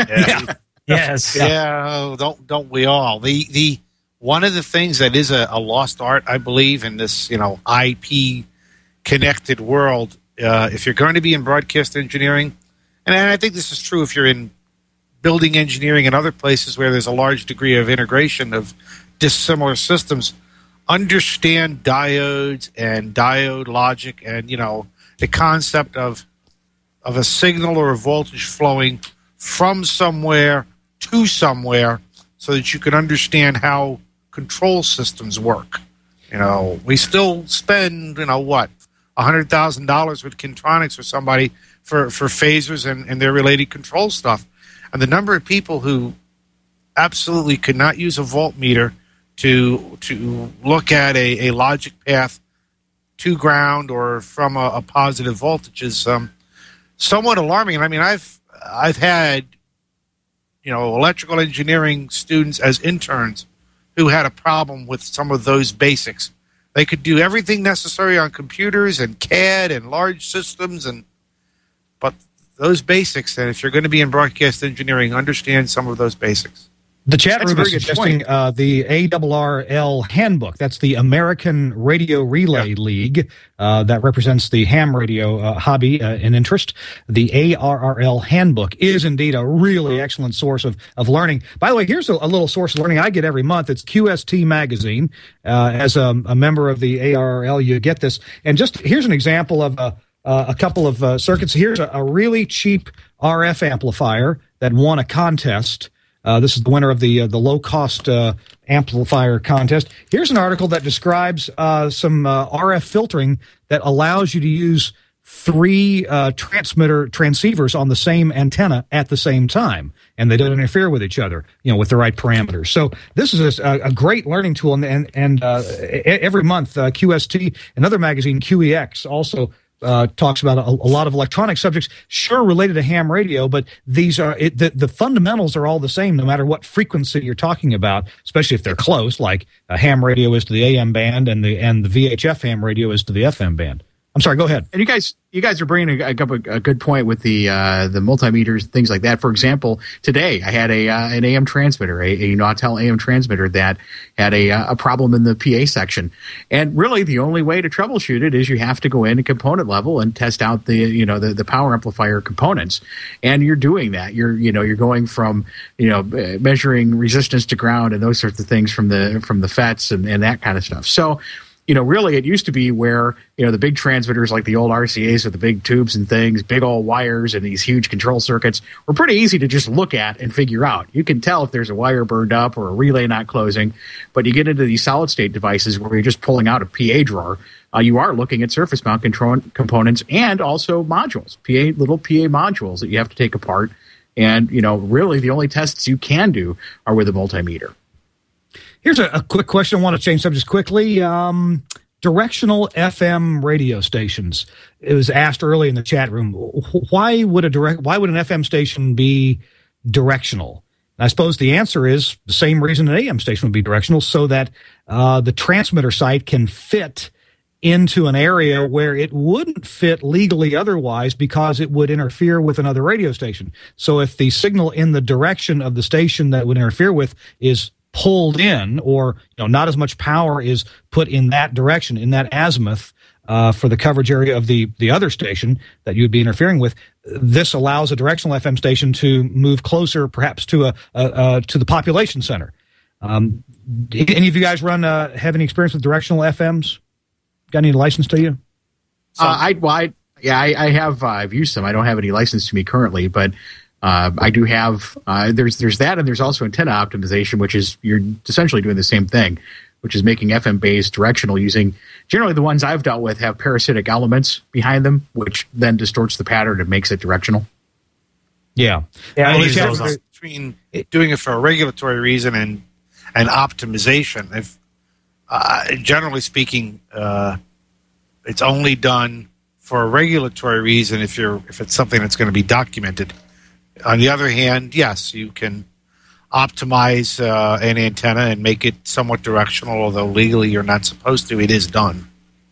Yes.
Yeah. Don't we all? The one of the things that is a lost art, I believe, in this IP connected world. If you're going to be in broadcast engineering, and I think this is true if you're in building engineering and other places where there's a large degree of integration of dissimilar systems, understand diodes and diode logic, and the concept of a signal or a voltage flowing from somewhere to somewhere, so that you can understand how control systems work. We still spend $100,000 with Kintronics or somebody for phasers and their related control stuff, and the number of people who absolutely could not use a voltmeter to look at a logic path to ground or from a positive voltage is somewhat alarming. And I mean, I've had electrical engineering students as interns who had a problem with some of those basics. They could do everything necessary on computers and CAD and large systems, but those basics, and if you're going to be in broadcast engineering, understand some of those basics.
The chat room is suggesting the ARRL handbook. That's the American Radio Relay League that represents the ham radio hobby and interest. The ARRL handbook is indeed a really excellent source of learning. By the way, here's a little source of learning I get every month. It's QST Magazine. As a member of the ARRL, you get this. And just here's an example of a couple of circuits. Here's a really cheap RF amplifier that won a contest. This is the winner of the low-cost amplifier contest. Here's an article that describes some RF filtering that allows you to use 3 transceivers on the same antenna at the same time, and they don't interfere with each other, with the right parameters. So this is a great learning tool, and every month QST, another magazine, QEX, also talks about a lot of electronic subjects, sure related to ham radio, but these are the fundamentals are all the same no matter what frequency you're talking about, especially if they're close, like a ham radio is to the AM band and the VHF ham radio is to the FM band. I'm sorry, go ahead.
And you guys are bringing a good point with the multimeters, things like that. For example, today I had an AM transmitter, a Nautel AM transmitter that had a problem in the PA section. And really, the only way to troubleshoot it is you have to go in at component level and test out the power amplifier components. And you're doing that. You're going from measuring resistance to ground and those sorts of things from the FETs and that kind of stuff. So, really, it used to be where, the big transmitters like the old RCAs with the big tubes and things, big old wires and these huge control circuits were pretty easy to just look at and figure out. You can tell if there's a wire burned up or a relay not closing, but you get into these solid state devices where you're just pulling out a PA drawer. You are looking at surface mount components and also modules, little PA modules that you have to take apart. And, really the only tests you can do are with a multimeter.
Here's a quick question. I want to change subjects quickly. Directional FM radio stations. It was asked early in the chat room. Why would an FM station be directional? And I suppose the answer is the same reason an AM station would be directional, so that the transmitter site can fit into an area where it wouldn't fit legally otherwise because it would interfere with another radio station. So if the signal in the direction of the station that would interfere with is pulled in, or not as much power is put in that direction, in that azimuth, for the coverage area of the other station that you'd be interfering with, this allows a directional FM station to move closer, perhaps to the population center. Any of you guys have any experience with directional FMs? Got any license to you?
I have. I've used them. I don't have any license to me currently, but I do have. There's that, and there's also antenna optimization, which is you're essentially doing the same thing, which is making FM based directional using. Generally, the ones I've dealt with have parasitic elements behind them, which then distorts the pattern and makes it directional.
Yeah.
Well, there's between doing it for a regulatory reason and optimization. If generally speaking, it's only done for a regulatory reason if it's something that's going to be documented. On the other hand, yes, you can optimize an antenna and make it somewhat directional, although legally you're not supposed to. It is done.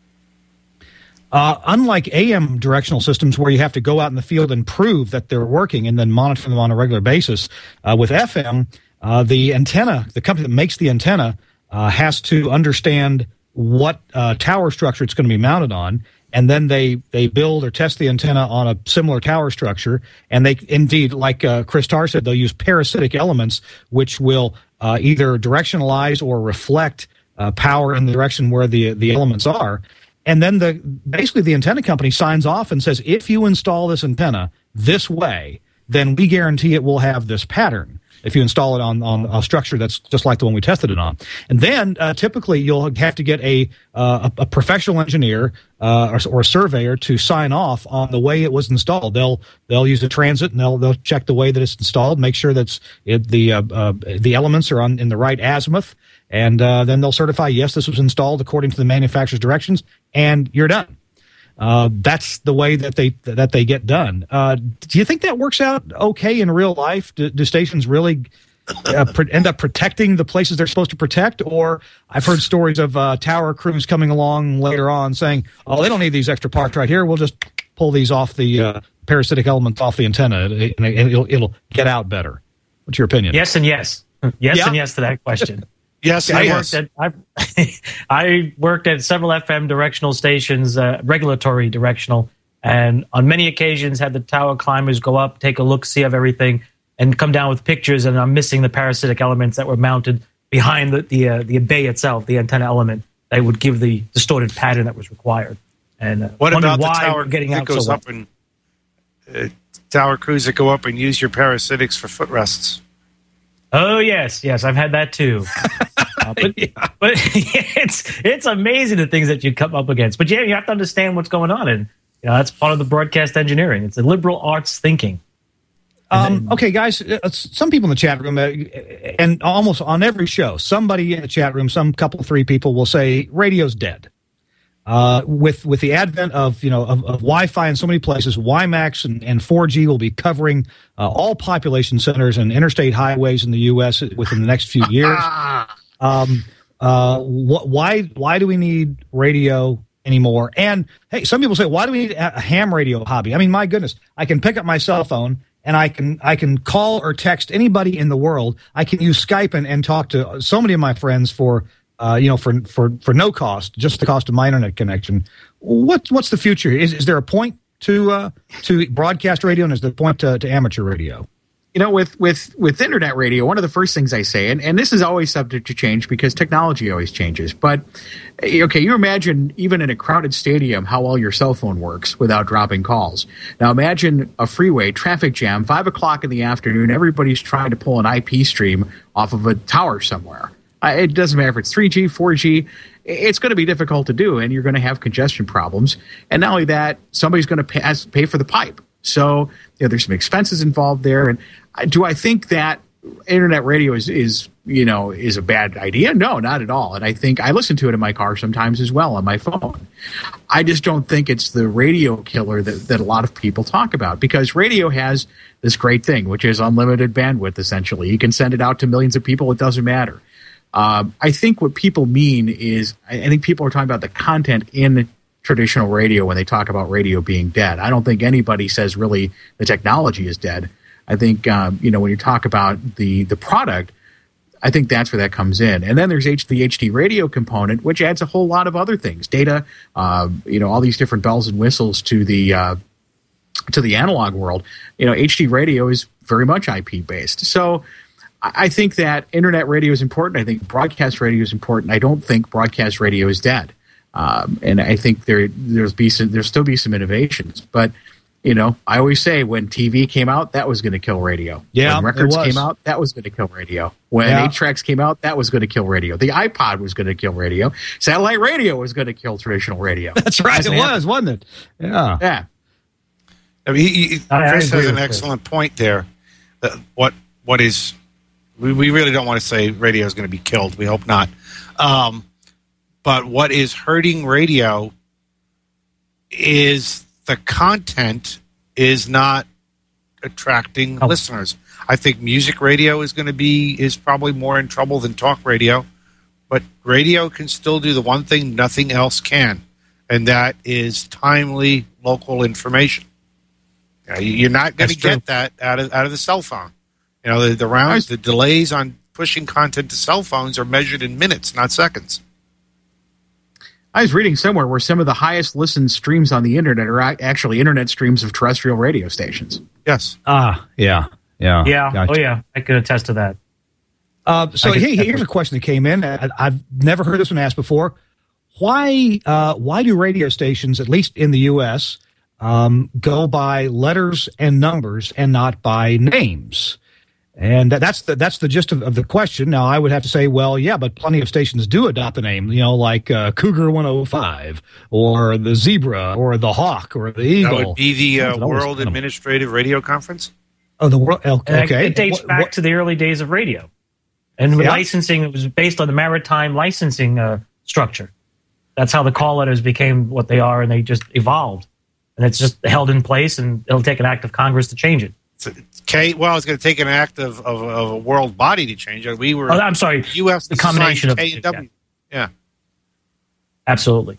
Unlike AM directional systems where you have to go out in the field and prove that they're working and then monitor them on a regular basis, with FM, the antenna, the company that makes the antenna, has to understand what tower structure it's going to be mounted on, and then they build or test the antenna on a similar tower structure, and they indeed, like Chris Tarr said, they'll use parasitic elements which will either directionalize or reflect power in the direction where the elements are. And then basically the antenna company signs off and says, if you install this antenna this way, then we guarantee it will have this pattern if you install it on a structure that's just like the one we tested it on. And then typically you'll have to get a professional engineer or a surveyor to sign off on the way it was installed. They'll use a transit and they'll check the way that it's installed, make sure that the elements are in the right azimuth, and then they'll certify, yes, this was installed according to the manufacturer's directions, and you're done. That's the way that they get done. Do you think that works out okay in real life? Do stations really end up protecting the places they're supposed to protect? Or I've heard stories of tower crews coming along later on saying, "Oh, they don't need these extra parts right here. We'll just pull these off the parasitic elements off the antenna, and it'll get out better." What's your opinion?
Yes and yes. Yes and yes to that question.
Yes,
I worked at several FM directional stations, regulatory directional, and on many occasions had the tower climbers go up, take a look-see of everything, and come down with pictures, and I'm missing the parasitic elements that were mounted behind the bay itself, the antenna element, that would give the distorted pattern that was required. And
what about the tower that goes up and tower crews that go up and use your parasitics for footrests?
Oh yes, I've had that too. But it's amazing the things that you come up against. But you have to understand what's going on, and that's part of the broadcast engineering. It's a liberal arts thinking.
Okay, guys, some people in the chat room, and almost on every show, somebody in the chat room, three people will say radio's dead. With the advent of Wi-Fi in so many places, WiMAX and 4G will be covering all population centers and interstate highways in the U.S. within the next few years. Why do we need radio anymore. And hey, some people say, why do we need a ham radio hobby? I mean, my goodness, I can pick up my cell phone and I can call or text anybody in the world. I can use Skype and talk to so many of my friends for no cost, just the cost of my internet connection. What's the future? Is there a point to broadcast radio, and is there a point to amateur radio?
You know, with internet radio, one of the first things I say, and this is always subject to change because technology always changes, but okay, you imagine even in a crowded stadium how well your cell phone works without dropping calls. Now imagine a freeway, traffic jam, 5 o'clock in the afternoon, everybody's trying to pull an IP stream off of a tower somewhere. It doesn't matter if it's 3G, 4G, it's going to be difficult to do, and you're going to have congestion problems. And not only that, somebody's going to pay for the pipe. So there's some expenses involved there. And do I think that internet radio is a bad idea? No, not at all. And I think I listen to it in my car sometimes as well on my phone. I just don't think it's the radio killer that a lot of people talk about, because radio has this great thing, which is unlimited bandwidth, essentially. You can send it out to millions of people. It doesn't matter. I think what people mean is, I think people are talking about the content in traditional radio when they talk about radio being dead. I don't think anybody says really the technology is dead. I think, when you talk about the product, I think that's where that comes in. And then there's the HD radio component, which adds a whole lot of other things. Data, all these different bells and whistles to the analog world. HD radio is very much IP based. So I think that internet radio is important. I think broadcast radio is important. I don't think broadcast radio is dead. And I think there'll still be some innovations. But, I always say when TV came out, that was going to kill radio.
Yeah,
when records came out, that was going to kill radio. When 8-tracks came out, that was going to kill radio. The iPod was going to kill radio. Satellite radio was going to kill traditional radio.
That's right. It was, wasn't it? Yeah.
Yeah.
I mean, Chris has an excellent point there. What is... We really don't want to say radio is going to be killed. We hope not. But what is hurting radio is the content is not attracting listeners. I think music radio is probably more in trouble than talk radio. But radio can still do the one thing nothing else can, and that is timely local information. You're not going to get that out of the cell phone. The delays on pushing content to cell phones are measured in minutes, not seconds.
I was reading somewhere where some of the highest listened streams on the internet are actually internet streams of terrestrial radio stations.
Yes.
Yeah.
Gotcha. Oh, yeah. I could attest to that.
Here's a question that came in. I've never heard this one asked before. Why do radio stations, at least in the U.S., go by letters and numbers and not by names? And that's the gist of the question. Now, I would have to say, well, yeah, but plenty of stations do adopt a name, like Cougar 105 or the Zebra or the Hawk or the Eagle.
That would be the World Administrative Radio Conference?
Oh, the World. Okay.
It dates back to the early days of radio. And licensing, it was based on the maritime licensing structure. That's how the call letters became what they are, and they just evolved. And it's just held in place, and it'll take an act of Congress to change it.
It's going to take an act of a world body to change it.
I'm sorry.
U.S.
The combination of
K and W. Yeah.
Absolutely.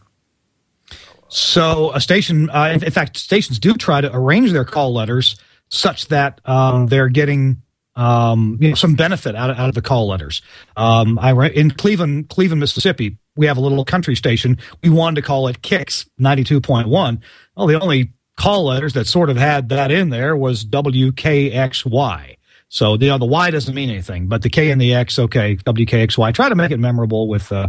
So a station, in fact, stations do try to arrange their call letters such that they're getting some benefit out of the call letters. In Cleveland, Mississippi, we have a little country station. We wanted to call it Kicks 92.1. Well, the only call letters that sort of had that in there was WKXY. So the Y doesn't mean anything, but the K and the X, okay, WKXY. Try to make it memorable with the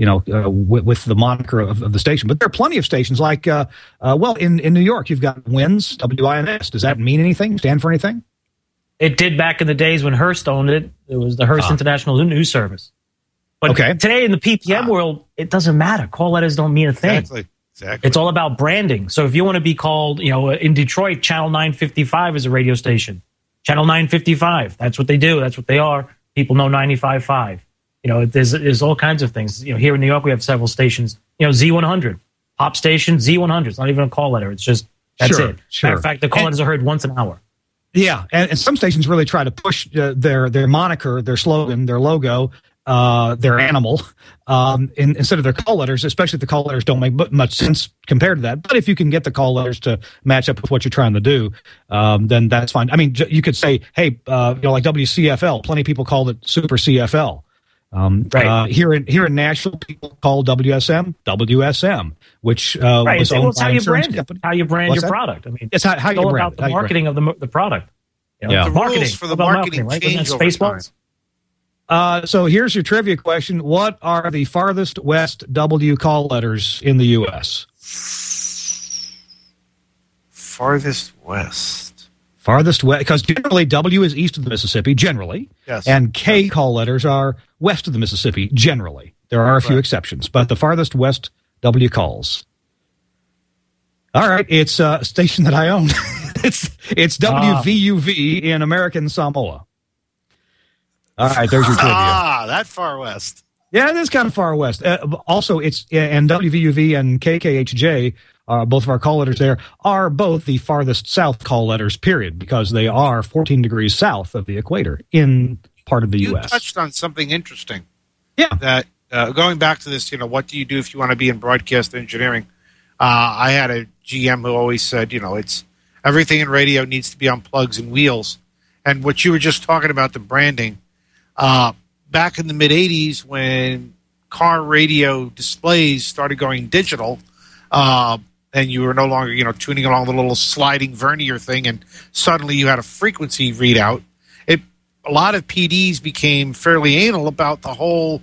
moniker of the station. But there are plenty of stations like, in New York, you've got WINS, WINS. Does that mean anything? Stand for anything?
It did back in the days when Hearst owned it. It was the Hearst International News Service. But today in the PPM world, it doesn't matter. Call letters don't mean a thing.
Exactly.
It's all about branding. So if you want to be called, in Detroit, Channel 955 is a radio station. Channel 955, that's what they do. That's what they are. People know 95.5. There's all kinds of things. Here in New York, we have several stations. Z100, pop station, Z100. It's not even a call letter. It's just, that's it.
Sure.
Matter of fact, the call letters are heard once an hour.
Yeah, and some stations really try to push their moniker, their slogan, their logo their animal instead of their call letters, especially if the call letters don't make much sense compared to that. But if you can get the call letters to match up with what you're trying to do, then that's fine. I mean, you could say, hey, like WCFL, plenty of people called it Super CFL.
Right.
Here in Nashville, people call WSM, which
right.
was owned by an insurance company.
How you brand
What's
your
that?
product. I mean,
It's how you
all
brand
about
it,
the marketing of the product. You know,
Yeah.
The
marketing
rules for the
about
marketing
right?
change
Wasn't that
over time.
Spaceballs?
So here's your trivia question. What are the farthest west W call letters in the U.S.?
Farthest west.
Farthest west, because generally W is east of the Mississippi, generally.
Yes.
And K call letters are west of the Mississippi, generally. There are a few exceptions, but the farthest west W calls. All right, it's a station that I own. it's WVUV in American Samoa. All right, there's your trivia.
That far west.
Yeah, it is kind of far west. Also, it's and WVUV and KKHJ, both of our call letters there, are both the farthest south call letters, period, because they are 14 degrees south of the equator in part of the
You
U.S.
touched on something interesting.
Yeah.
That going back to this, what do you do if you want to be in broadcast engineering? I had a GM who always said, it's everything in radio needs to be on plugs and wheels. And what you were just talking about, the branding, back in the mid-'80s when car radio displays started going digital, and you were no longer, tuning along the little sliding vernier thing, and suddenly you had a frequency readout. A lot of PDs became fairly anal about the whole,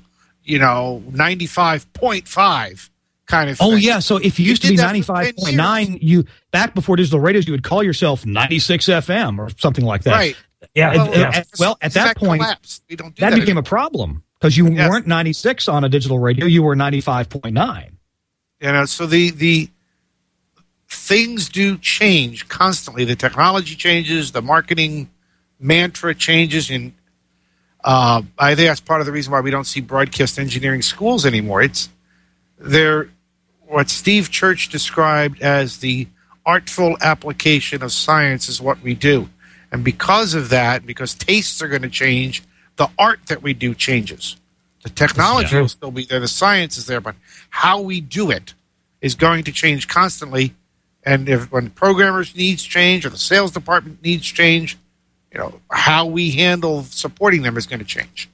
95.5 kind of thing.
Oh, yeah. So if you used to be
did that for
95.9, you back before digital radios, you would call yourself 96 FM or something like that.
Right.
Yeah.
Well, at that point,
collapsed. We don't do
that
that
became
anymore.
a problem because you weren't 96 on a digital radio. You were 95.9.
So the things do change constantly. The technology changes, the marketing mantra changes, and I think that's part of the reason why we don't see broadcast engineering schools anymore. They're what Steve Church described as the artful application of science is what we do. And because of that, because tastes are going to change, the art that we do changes. The technology will still be there, the science is there, but how we do it is going to change constantly. And when programmers' needs change or the sales department needs change, how we handle supporting them is going to change.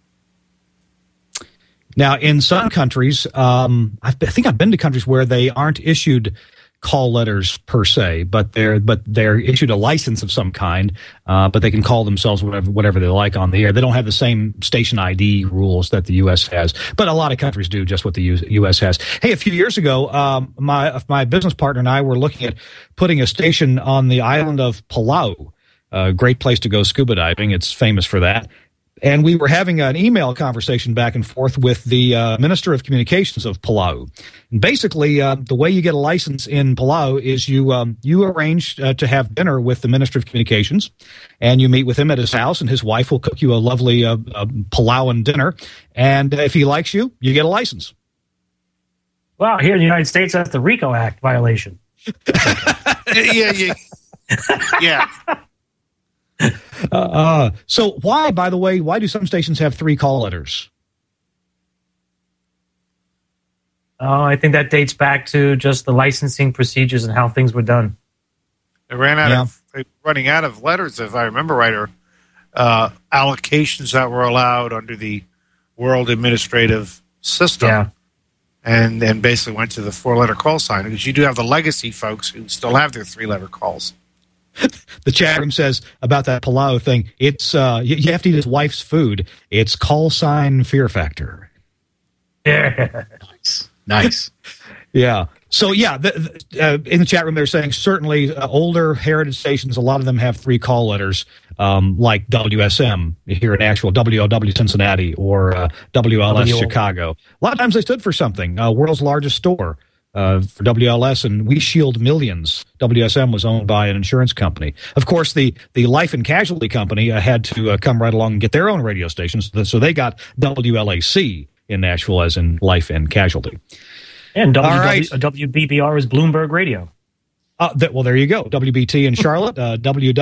Now, in some countries, I think I've been to countries where they aren't issued call letters per se, but they're issued a license of some kind, but they can call themselves whatever they like on the air. They don't have the same station ID rules that the U.S. has, but a lot of countries do just what the U.S. has. Hey, a few years ago, my business partner and I were looking at putting a station on the island of Palau. A great place to go scuba diving. It's famous for that. And we were having an email conversation back and forth with the Minister of Communications of Palau. And basically, the way you get a license in Palau is you arrange to have dinner with the Minister of Communications, and you meet with him at his house, and his wife will cook you a lovely Palauan dinner. And if he likes you, you get a license.
Well, here in the United States, that's the RICO Act violation.
Yeah.
So why do some stations have 3 call letters?
I think that dates back to just the licensing procedures and how things were done.
They running out of letters, if I remember right, or allocations that were allowed under the World Administrative System.
Yeah.
And then basically went to the 4-letter call sign, because you do have the legacy folks who still have their 3-letter calls.
The chat room says about that Palau thing, it's you have to eat his wife's food. It's call sign fear factor.
Yeah.
Nice.
Yeah. So, in the chat room, they're saying certainly older heritage stations, a lot of them have 3 call letters, like WSM here in actual WLW Cincinnati or WLS Chicago. A lot of times they stood for something. World's largest store for WLS, and We Shield Millions. WSM was owned by an insurance company. Of course, the Life and Casualty Company had to come right along and get their own radio stations, so they got WLAC in Nashville as in Life and Casualty.
And WBBR is Bloomberg Radio.
There you go. WBT in Charlotte,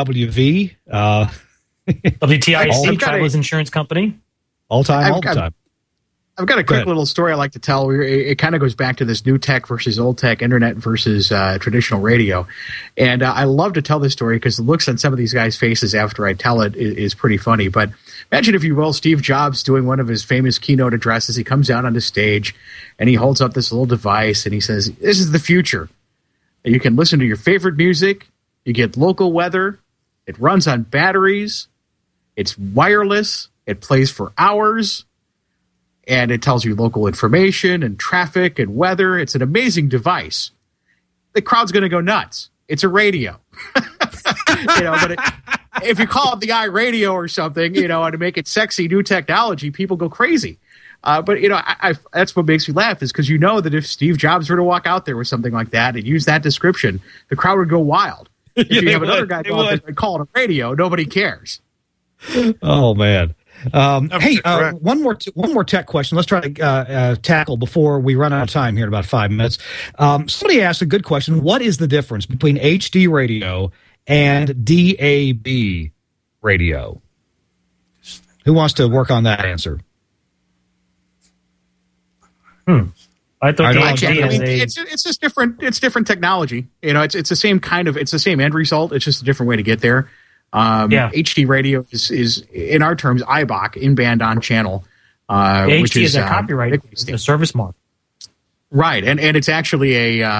WWV.
WTIC, Travelers Insurance Company.
All the time.
I've got a quick little story I like to tell. It kind of goes back to this new tech versus old tech, internet versus traditional radio. And I love to tell this story because the looks on some of these guys' faces after I tell it is pretty funny. But imagine, if you will, Steve Jobs doing one of his famous keynote addresses. He comes out on the stage and he holds up this little device and he says, "This is the future. You can listen to your favorite music. You get local weather. It runs on batteries. It's wireless. It plays for hours. And it tells you local information and traffic and weather. It's an amazing device." The crowd's going to go nuts. It's a radio. But if you call it the iRadio or something, and to make it sexy, new technology, people go crazy. But that's what makes me laugh, is because that if Steve Jobs were to walk out there with something like that and use that description, the crowd would go wild. If you have another guy go out there and call it a radio, nobody cares.
Oh, man. Hey, one more tech question. Let's try to tackle before we run out of time here in about 5 minutes. Somebody asked a good question. What is the difference between HD radio and DAB radio? Who wants to work on that answer?
I thought
it's just different. It's different technology. It's the same it's the same end result. It's just a different way to get there. HD radio is in our terms IBOC, in band on channel. Which
HD is a copyright, it's a service mark.
Right, and it's actually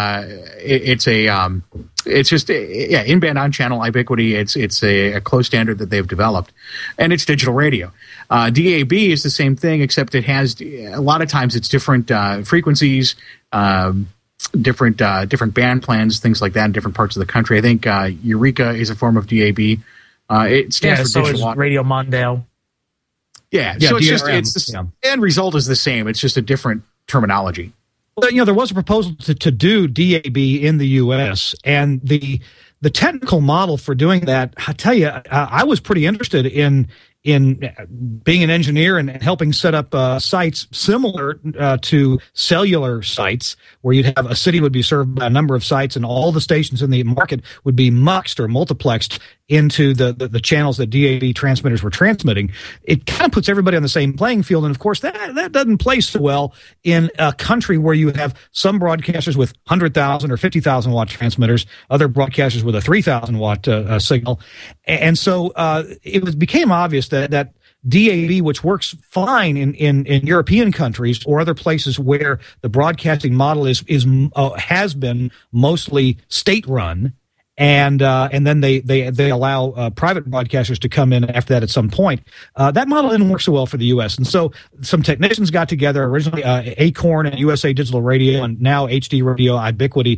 it's just in band on channel ubiquity. It's a closed standard that they've developed, and it's digital radio. DAB is the same thing, except it has a lot of times it's different frequencies, different band plans, things like that in different parts of the country. I think Eureka is a form of DAB. It stands for digital audio.
Radio Mondale.
Yeah, so it's the end result is the same. It's just a different terminology.
Well, there was a proposal to do DAB in the U.S., and the technical model for doing that, I tell you, I was pretty interested in being an engineer and helping set up sites similar to cellular sites, where you'd have a city would be served by a number of sites, and all the stations in the market would be muxed or multiplexed into the channels that DAB transmitters were transmitting. It kind of puts everybody on the same playing field, and of course that doesn't play so well in a country where you have some broadcasters with 100,000 or 50,000 watt transmitters, other broadcasters with a 3,000 watt signal, and so it became obvious that DAB, which works fine in European countries or other places where the broadcasting model has been mostly state run, and then they allow private broadcasters to come in after that at some point. That model didn't work so well for the U.S., and so some technicians got together, originally Acorn and USA Digital Radio, and now HD Radio Ubiquity,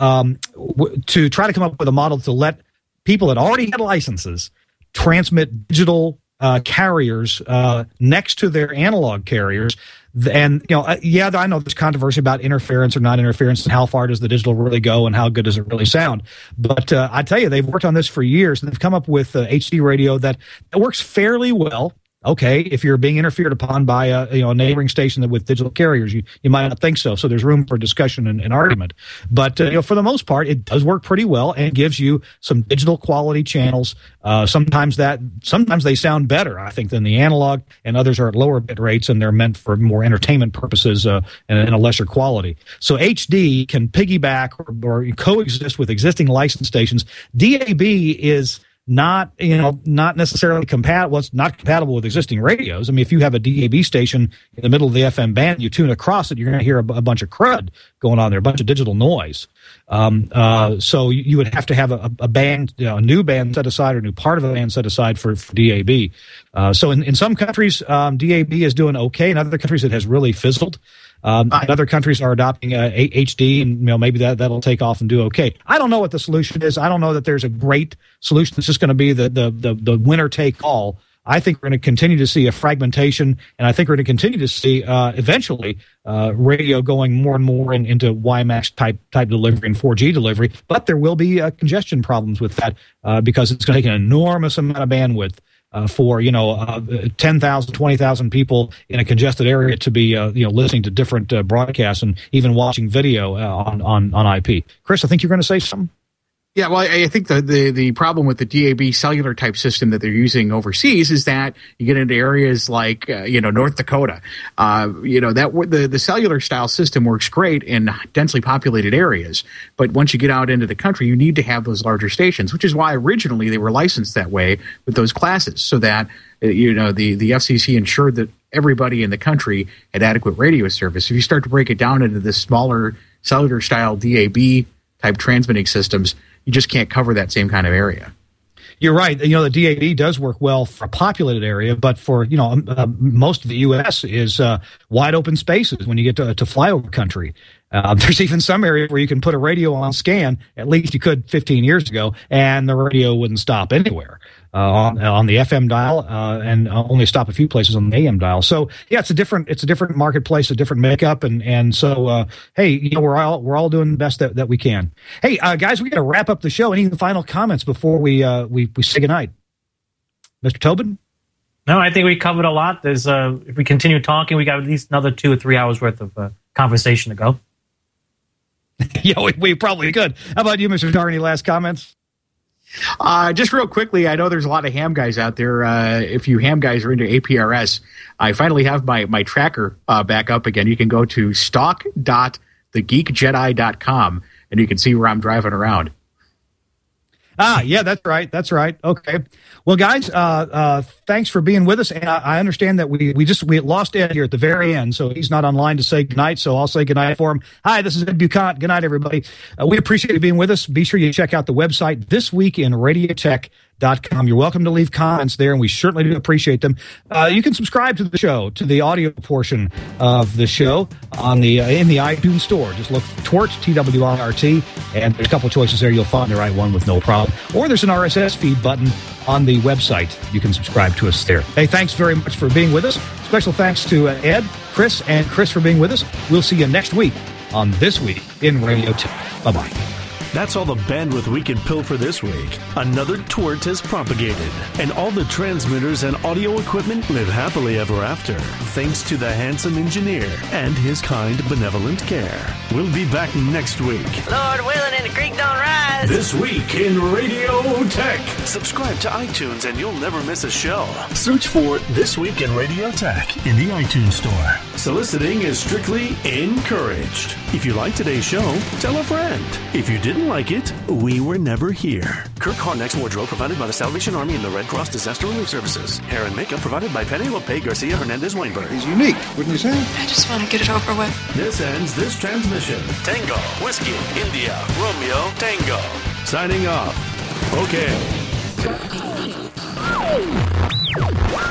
to try to come up with a model to let people that already had licenses transmit digital carriers next to their analog carriers. And, I know there's controversy about interference or non-interference and how far does the digital really go and how good does it really sound. But I tell you, they've worked on this for years, and they've come up with HD radio that works fairly well. Okay, if you're being interfered upon by a neighboring station with digital carriers, you might not think so. So there's room for discussion and argument. But for the most part, it does work pretty well and gives you some digital quality channels. Sometimes they sound better, I think, than the analog, and others are at lower bit rates, and they're meant for more entertainment purposes and a lesser quality. So HD can piggyback or coexist with existing licensed stations. DAB is not necessarily compatible. Well, it's not compatible with existing radios. I mean, if you have a DAB station in the middle of the FM band, you tune across it, you're going to hear a bunch of crud going on there, a bunch of digital noise. So you would have to have a band, a new band set aside, or a new part of a band set aside for DAB. So in some countries, DAB is doing okay. In other countries, it has really fizzled. Other countries are adopting HD, and maybe that'll take off and do okay. I don't know what the solution is. I don't know that there's a great solution. It's just going to be the winner take all. I think we're going to continue to see a fragmentation, and I think we're going to continue to see eventually radio going more and more into WiMAX type delivery and 4G delivery. But there will be congestion problems with that because it's going to take an enormous amount of bandwidth for 10,000, 20,000 people in a congested area to be listening to different broadcasts and even watching video on IP. Chris, I think you're going to say something.
Yeah, well, I think the problem with the DAB cellular type system that they're using overseas is that you get into areas like North Dakota. The cellular style system works great in densely populated areas, but once you get out into the country, you need to have those larger stations, which is why originally they were licensed that way with those classes, so that the FCC ensured that everybody in the country had adequate radio service. If you start to break it down into the smaller cellular style DAB type transmitting systems, you just can't cover that same kind of area.
You're right. The DAB does work well for a populated area, but for most of the U.S. is wide open spaces when you get to flyover country. There's even some areas where you can put a radio on scan, at least you could 15 years ago, and the radio wouldn't stop anywhere on the FM dial, and only stop a few places on the AM dial. So yeah, it's a different marketplace, a different makeup, and so hey, we're all doing the best that we can. Hey, guys, we got to wrap up the show. Any final comments before we say goodnight, Mr. Tobin?
No, I think we covered a lot. There's if we continue talking, we got at least another 2 or 3 hours worth of conversation to go.
Yeah, we probably could. How about you, Mr. Dar? Any last comments?
Just real quickly, I know there's a lot of ham guys out there. If you ham guys are into APRS, I finally have my tracker back up again. You can go to stock.thegeekjedi.com, and you can see where I'm driving around.
Yeah, that's right. Okay. Well, guys, thanks for being with us. And I understand that we lost Ed here at the very end, so he's not online to say goodnight, so I'll say goodnight for him. Hi, this is Ed Bucant. Good night, everybody. We appreciate you being with us. Be sure you check out the website, thisweekinradiotech.com. You're welcome to leave comments there, and we certainly do appreciate them. You can subscribe to the show, to the audio portion of the show in the iTunes store. Just look Twort, TWIRT, and there's a couple of choices there. You'll find the right one with no problem. Or there's an RSS feed button on the website. You can subscribe to us there. Hey, thanks very much for being with us. Special thanks to Ed, Chris, and Chris for being with us. We'll see you next week on This Week in Radio Tech. Bye-bye.
That's all the bandwidth we can pill for this week. Another Twort has propagated, and all the transmitters and audio equipment live happily ever after, thanks to the handsome engineer and his kind, benevolent care. We'll be back next week.
Lord willing and the creek don't rise.
This Week in Radio Tech. Subscribe to iTunes and you'll never miss a show. Search for This Week in Radio Tech in the iTunes Store. Soliciting is strictly encouraged. If you like today's show, tell a friend. If you didn't like it, we were never here. Kirk Harnack's wardrobe provided by the Salvation Army and the Red Cross Disaster Relief Services. Hair and makeup provided by Penelope Garcia Hernandez Weinberg.
He's unique, wouldn't you say?
I just want to get it over with.
This ends this transmission. Tango, Whiskey, India, Romeo, Tango. Signing off. Okay.